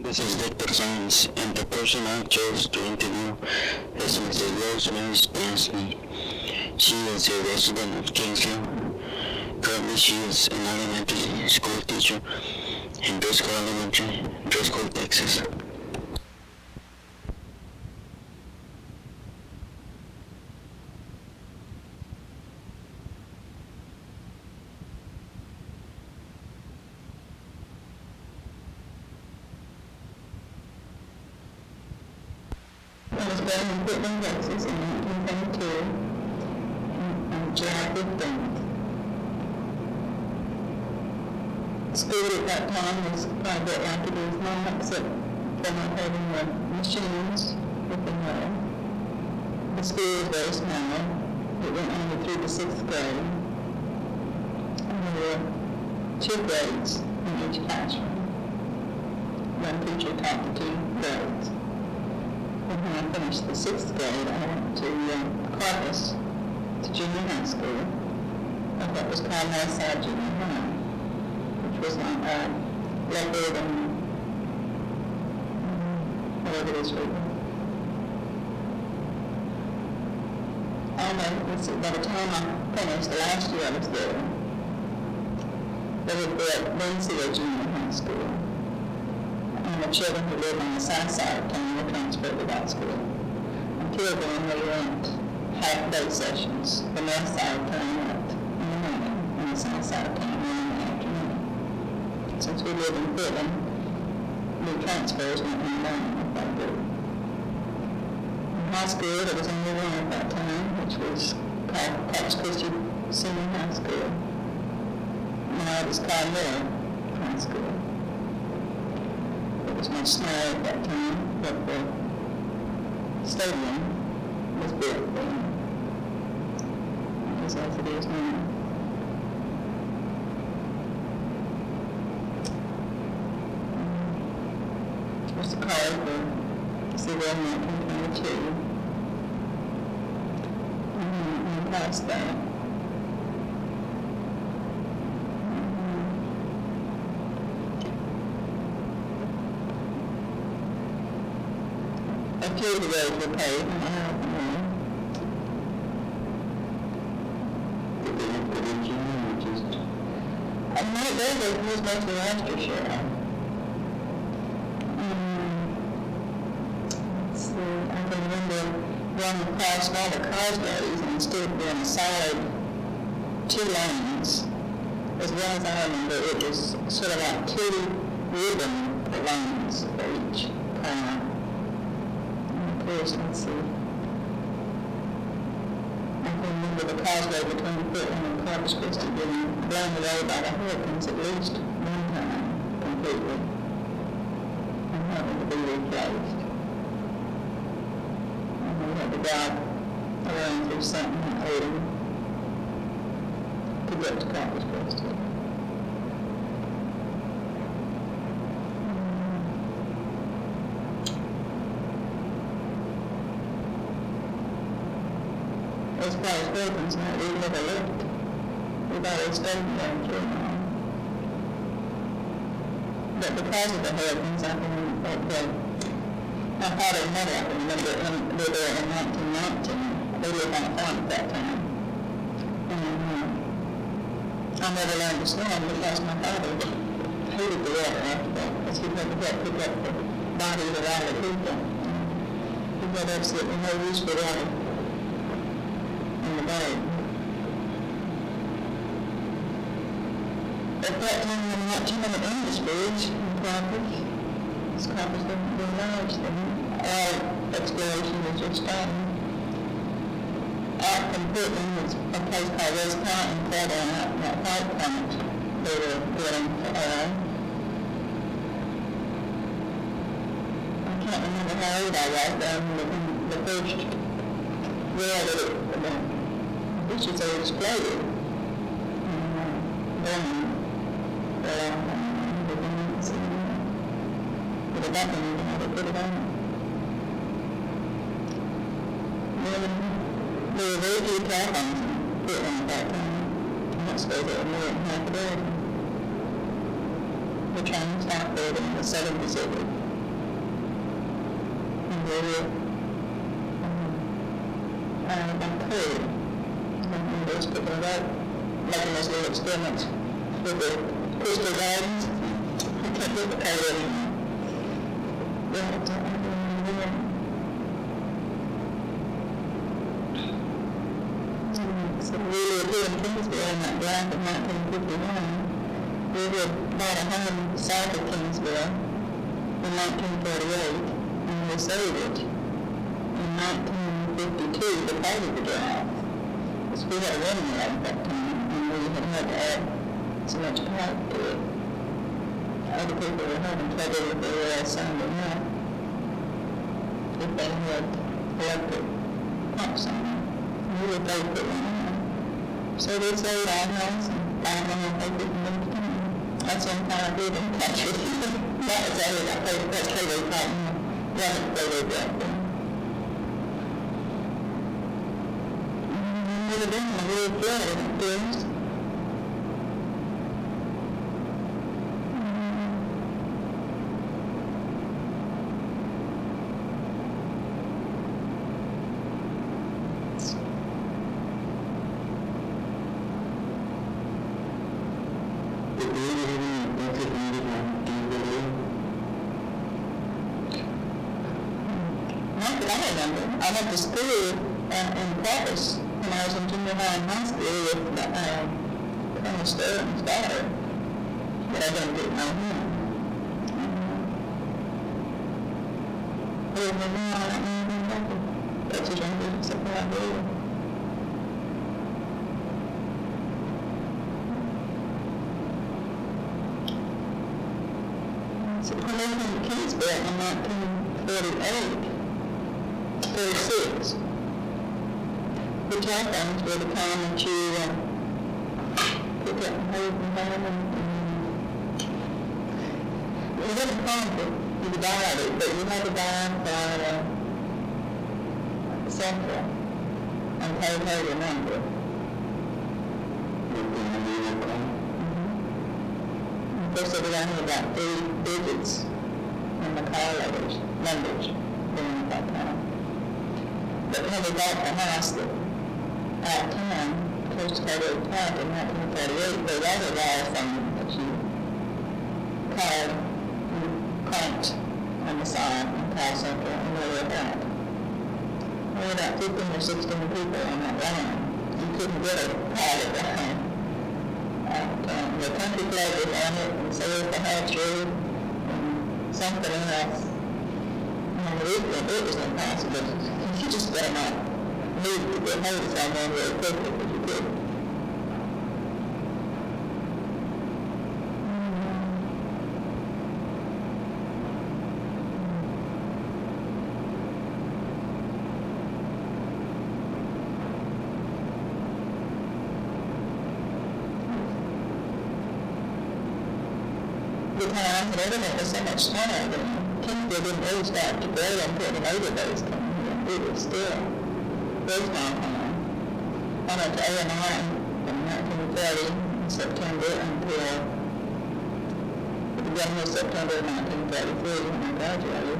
This is Dr. Science, and the person I chose to interview is Mrs. Rosemary Stansny. She is a resident of Kingsville. Currently, she is an elementary school teacher in Driscoll Elementary, Driscoll, Texas. I was born in Portland, Texas in 1932 on July 15th. School at that time was private after there was none except for not having the machines with the money. The school was very small. It went only through the 6th grade. And there were 2 grades in each classroom. One teacher taught the 2 grades. And when I finished the 6th grade, I went to Corpus, to junior high school, of what was called Northside Junior High, which was on Leopard and whatever it is right now. By the time I finished, the last year I was there, they had built Lindsay Junior High School. And the children who lived on the south side of town were transferred to that school. Until then, we went half-day sessions. The north side of town went in the morning, and the south side of town went in the afternoon. Since we lived in Portland, the transfers went in the morning with that group. In high school, there was only one at that time, which was called Corpus Christi Senior High School. Now it is called Miller High School. It was much smaller at that time, but the stadium was built then. It was as it is now. It was the card for Civil in 1922. And past that. A few of the roads were paved, and I don't know. Did they have good engineering or just... I know it was mostly Leicestershire. Let's see, I can remember running across all the causeways and instead of being a solid 2 lanes, as well as I remember, it was sort of like 2 ribbon lanes for each car. Let's see. I can remember the causeway between Portland and Corpus Christi being blown away by the hurricanes at least one time completely and having to be replaced. And we had to drive around through something like 80 to get to Corpus Christi. As far as buildings, we never lived. We've always stayed there too long. But because of the hurricanes, I can remember, my father and mother, I can remember, they were in 1919. They lived on a farm at that time. And I never learned to swim because my father hated the water after that, because he never had to pick up the bodies of all the people. He had absolutely no use for water. At that time, there were not too many industries in Corpus. This Corpus didn't do large then. All exploration was just starting. Out from Portland was a place called West Cotton, further on out in that White Point. They were drilling for oil. I can't remember how old I was then when the first well that I should say exploded. Then, but at that point, you had to put it on. Then, there were very few telephones in Portland at that time. I'm not supposed there were more than half a dozen. The train stopped there in the Southern Pacific. with Curry. And those people about making those little experiments with the crystal gardens. I can't get the Curry anymore. So we were doing Kingsville in that black of 1951. We had bought a home south of Kingsville in 1948, and we sold it in 1952 to pay the drive. Because we had a running at that time, and we had to add so much pipe to it. Other people were having trouble with their sound enough if they had electric pumps on them. We would both put one on. So they sold our house and bought one and they didn't move to town. That's some kind of good in the country. That was all that place. That's where they got wasn't where they got them. We would have been in a real flood of things. I went to school in Paris when I was in junior high and high school with Colonel Sterling's daughter, but I didn't get know him. I don't know anything about it. That's a young business that I do. So when I came to Kingsville in 1948, 36. The telephones were the time that you pick up and hold them home and it wasn't fun for you to dial it, but you had to dial by Central and pay the number. First they got me about 3 digits in the call letters, numbers during that time. But when we bought the house at town, close to Carter Park in 1938, there was a wire phone that you called, you cranked on the side and call Central and they were back. There were about 15 or 16 people on that line. You couldn't get a private line. The country club was on it, and so was the Hatch Road, and something else. It was impossible. You just better not move to get hold of someone really quickly because you could. The times and everything was so much smaller than Kingsville didn't really start to grow until the overlays came here. It was still very small town. I went to A&R from 1930 in September until the beginning of September 1933 when I graduated.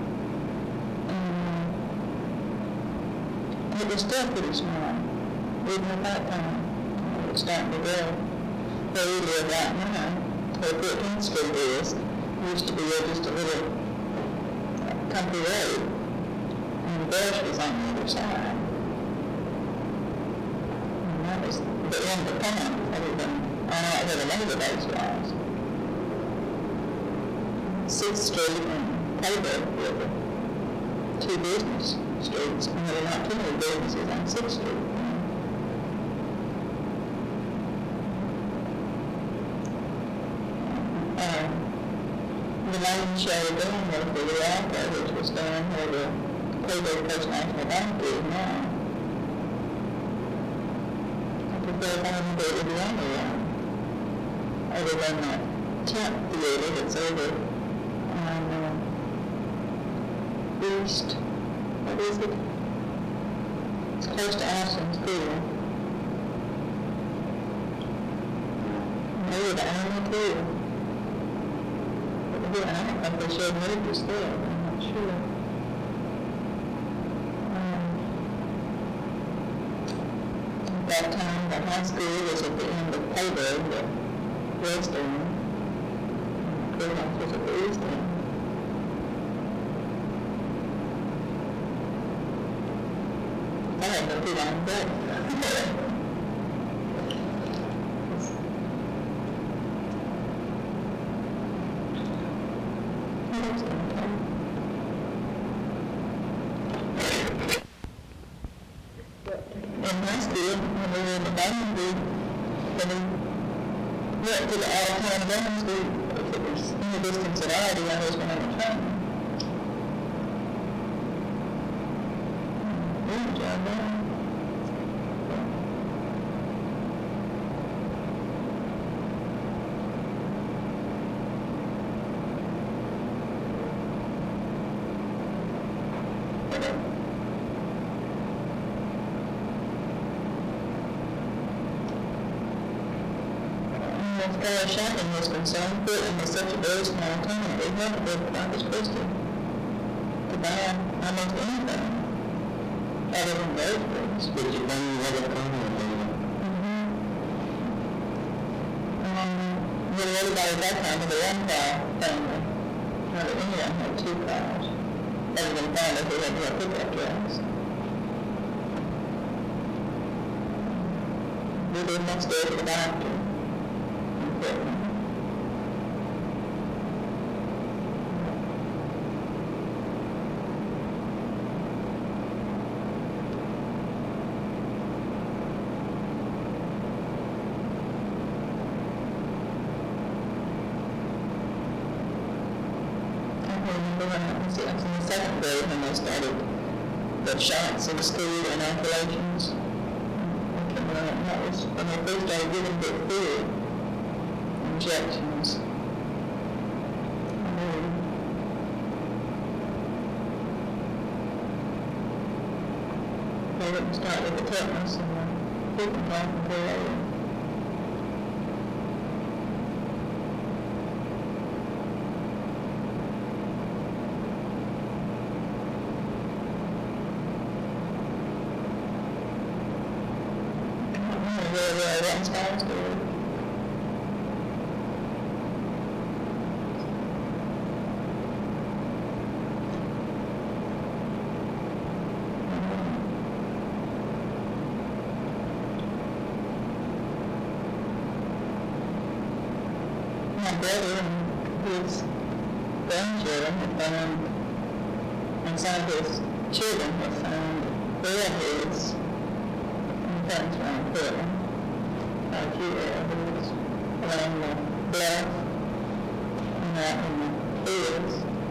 And it was still pretty small, even at that time. It was starting to grow. Where we live right now, where 14th Street is, used to be just a little country road, and the bush was on the other side. And that was the end of town, other than on out where the labor base was. 6th Street and Taylor were the 2 business streets, and there were not too many businesses on 6th Street. The main show doing was the Rialto, which was down where the Cleveland First National Bank is now. I prefer to find that it was the only one, other than that Champ Theater that's over on East, what is it? It's close to Ashland School. Maybe the only two. I don't know if they showed movies there, I'm not sure. that time, the high school was at the end of Payberg, the western. Courthouse was at the east end. I didn't know too long back. In high school, when we were in the band group, when we went to the out-of-town band group, if it was any distance at all, the others went on the train. Good job, man. As far as shopping was concerned, Portland was such a very small town that we had to go quite as close to buy almost anything other than groceries. Did you buy any other comment? Really everybody at that time was a one-car family. Not anyone had two cars. Other than family who had to have pickup trucks. We lived next door to the doctor. I was in the second grade when they started the shots in school and inoculations. That was when they first started giving the food injections. They wouldn't start with the tetanus and the whooping cough and malaria. That inspires me. My brother and his grandchildren have found, and some of his children have found redheads in things around Portland. A few redheads around the bluff and out in the fields.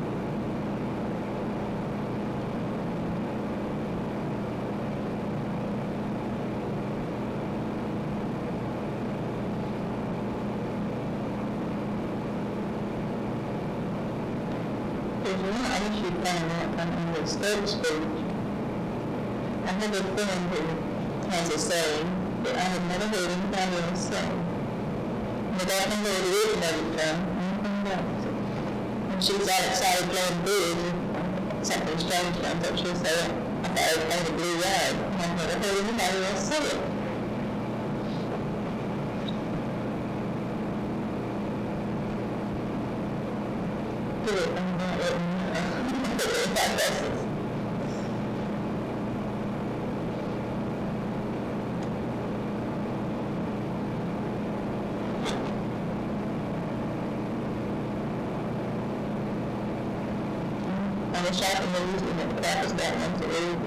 There's one I should find out from the state speech. I have a friend who has a saying that I have never heard anybody else say. Without knowing where the origin of it from, anything else. When she's out excited playing bridge, something strange comes up, she'll say, I thought it was a blue rag. I've never heard anybody else say it. Good. I was shopping the used and that was that one to read.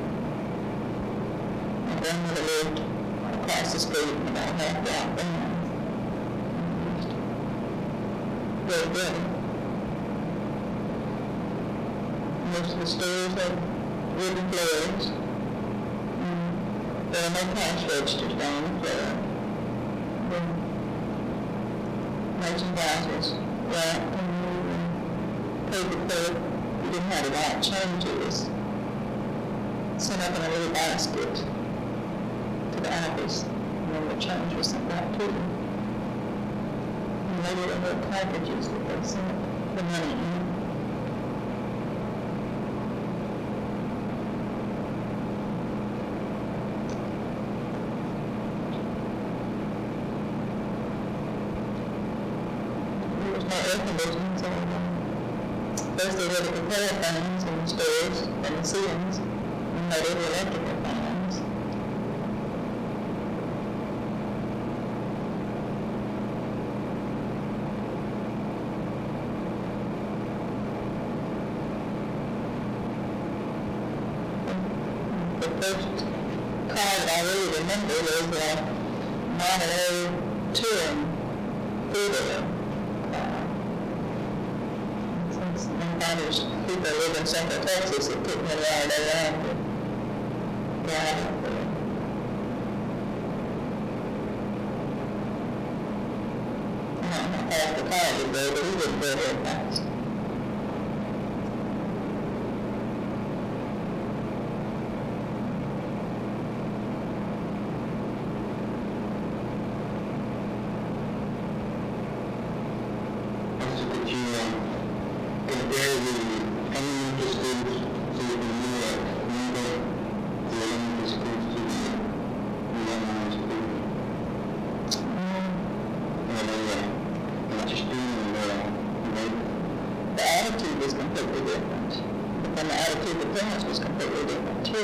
My grandmother lived across the street about half block down. Very good. Most of the stores had wooden floors. There were no cash registers down the floor. The merchandise was wrapped and paper clip. We didn't have a lot of changes. Sent up in a little basket to the office. And then the change was sent back to them. And they were little packages that they sent the money in. no air conditioning, so first they had to prepare things in the stores and the ceilings, and they did electrical fans. The first car that I really remember was a Monterey touring four-wheeler. There's people that live in Central Texas that took me out of their land to drive up there. I don't know half the car would go, but he wouldn't go very fast. Was completely different. And the attitude of the parents was completely different too.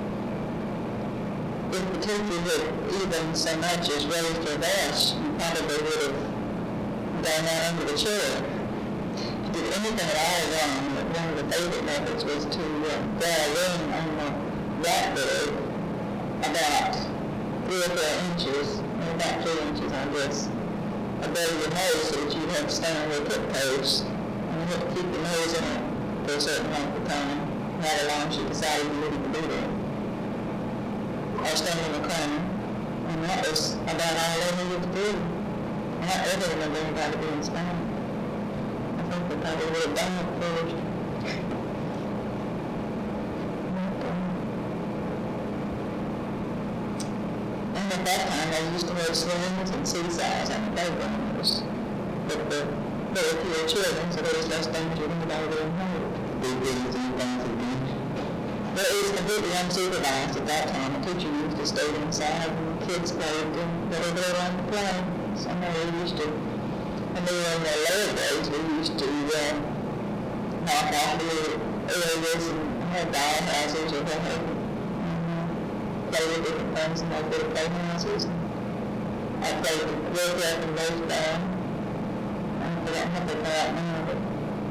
If the teacher had even so much as raised her voice, you probably would have gone out under the chair. If you did anything at all wrong, one of the favorite methods was to draw a ring on the blackboard about 3 or 4 inches, or about 3 inches I guess, above your nose so that you'd have to stand on your tiptoes. You have to keep your nose in it for a certain length of time, not long as you decided you needed to do that. Or stand in the corner, and that was about all they needed to do. I don't ever remember anybody being spanked. I think they probably would have done it first. And at that time, they used to have swings and seesaws on the playgrounds. But there were fewer children, so there was less danger of anybody being hurt. But it was completely unsupervised at that time. The teacher used to stay inside and the kids played whatever they wanted to play. So we used to, when we were in the lower grades, we used to knock off the areas and have doll houses or whatever. Play with different things in those little playhouses. I played with Roadrunners and Rosebud. I don't have to go out now, but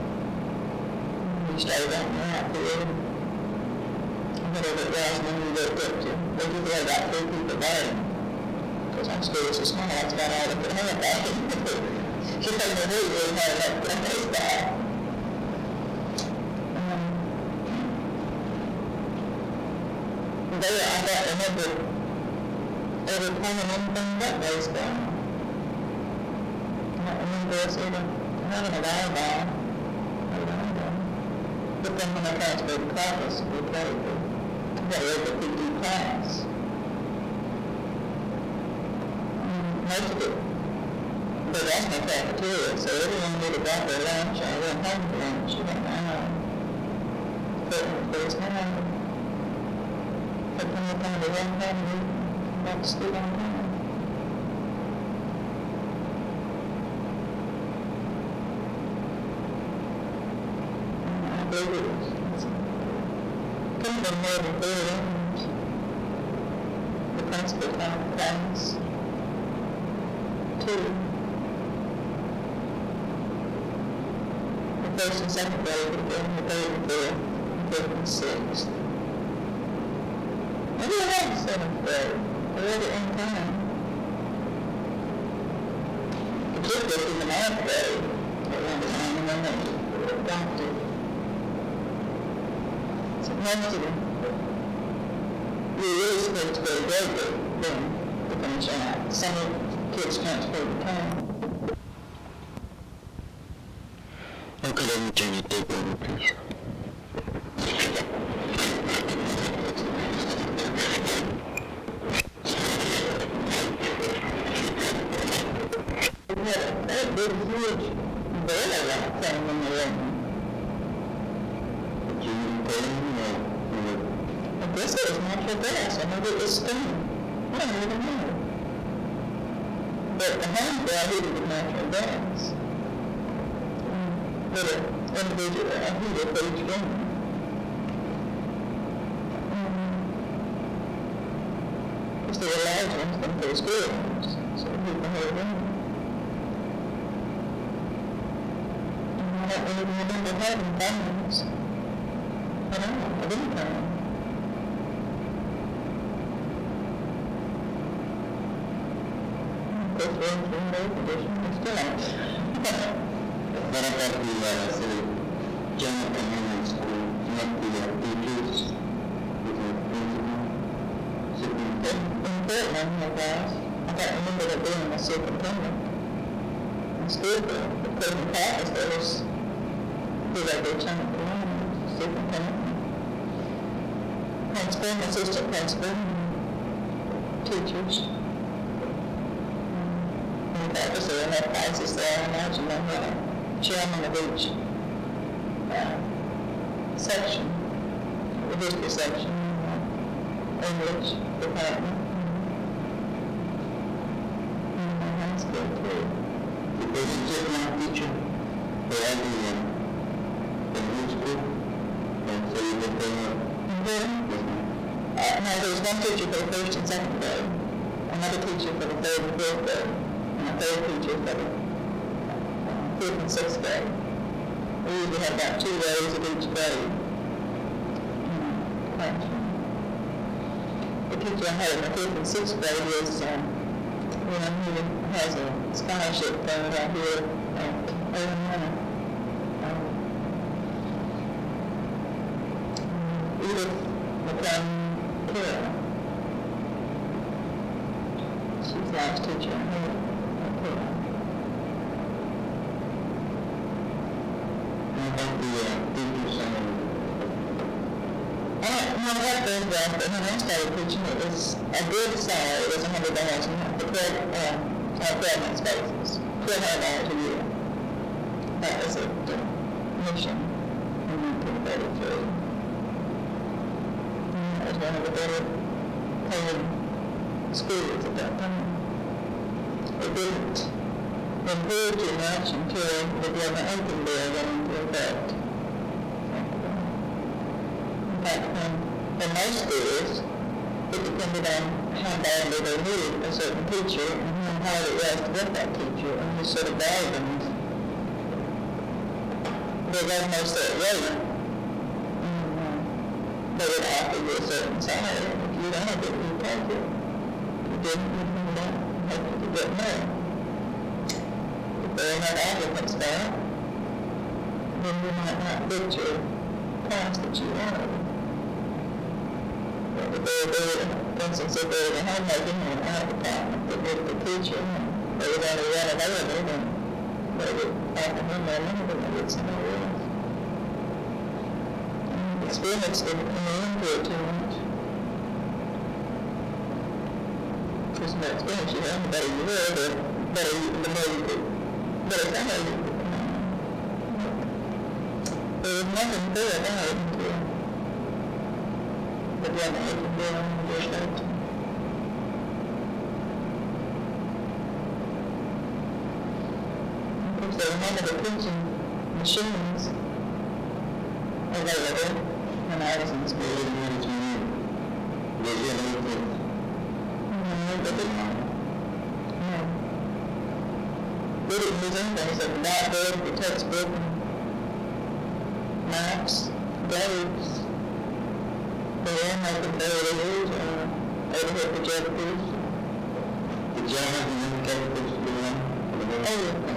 we stayed out in the outfield. Whatever it was, and then we looked up to, we could have about 3 people there. Because our school was so small, that's about all they could have back in. She told me we really had enough place back. There, I don't remember ever playing anything but baseball. I don't remember us even having a volleyball. But then when I transferred to Columbus, we played the PD class. Most of it, but that's my cafeteria, so everyone would have got their lunch. I went home for lunch. You went home. But there was no one. But when we come to one family, we went to school on time. I believe it was. Couldn't have been more than 3 rooms. The principal found the class. 2. The first and second grade would have been the 3rd and 4th, and 5th and 6th. Maybe I had the 7th grade. I read it in time. The 5th was in the 9th grade at one time, and then they adopted. So most of them, we were really supposed to go to grade then to finish out. Some kids transferred to town. Okay, let me turn the tape over, please. We had a big, huge boiler that thing in the room. I guess it was natural gas. I maybe it was steam. I don't even know. But the home girl heated with natural gas. with an individual and who they put each room. Because they were large ones than for school rooms, so people had room. And I don't even remember having families. I don't know, I didn't know. This room's been air conditioned, it's still out. What about the general community school, not the teachers, with the principal, superintendent? In Portland, I guess, I can't remember there being a superintendent. In school, but in practice, there was the regular general community superintendent, principal, assistant principal, teachers. In practice, they had classes there, I imagine they had a chairman of each section, the history section, English department, and high school too. Because it's just one teacher, they had the middle school, and so you get them up. No, there was one teacher for the first and second grade, another teacher for the third and fourth grade, and a third teacher for the fifth and sixth grade. We usually have about 2 rows of each grade. Classroom. The teacher I had in the fifth and sixth grade is one who has a scholarship fund out here at Illinois. Edith McClellan. She's the last teacher I had at Carroll. No, that goes back, but when I started teaching, it was a good salary. It was $100 a month for 12 months basis, $1,200 a year. That was a mission in 1933. That was one of the better paying schools at that time. It didn't improve too much until the Government Open Bill went into effect. In fact, in most schools, it depended on how badly they needed a certain teacher and how hard it was to get that teacher, and just sort of bargained. There was no set rate. They would offer you a certain salary, and if you don't have it, you take it. If you didn't, you don't have to get more. If there are enough applicants there, then you might not get your class that you wanted. But if they were, for instance, if they were homemaking in an art department that did the teacher, and there was only one available, then they would offer him more money than they would somebody else. And experience didn't do it too much. Because the more experience you have, the better you were, the more you could, better salary you could command. There was nothing good about it until the Government Open Bill in year 13. Of course, there were none of the printing machines available when I was in school. Was it anything? No, they didn't. No. They didn't use anything except the blackboard, the textbook, maps, globes. They weren't making LEDs or overhead projectors. The German and then textbooks to them? Everything.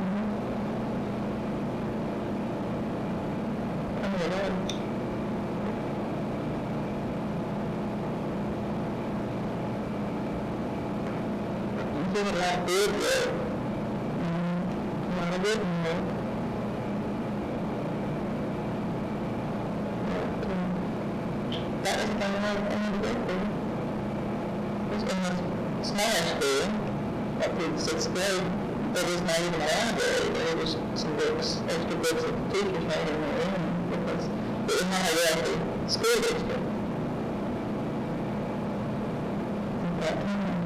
Like good work. Not a good work. That was the thing I wanted to go through. It was in the smaller school, up through the 6th grade, there was not even a library. There was some books, extra books that the teachers made in their room, because it was not a wealthy school district. At that time.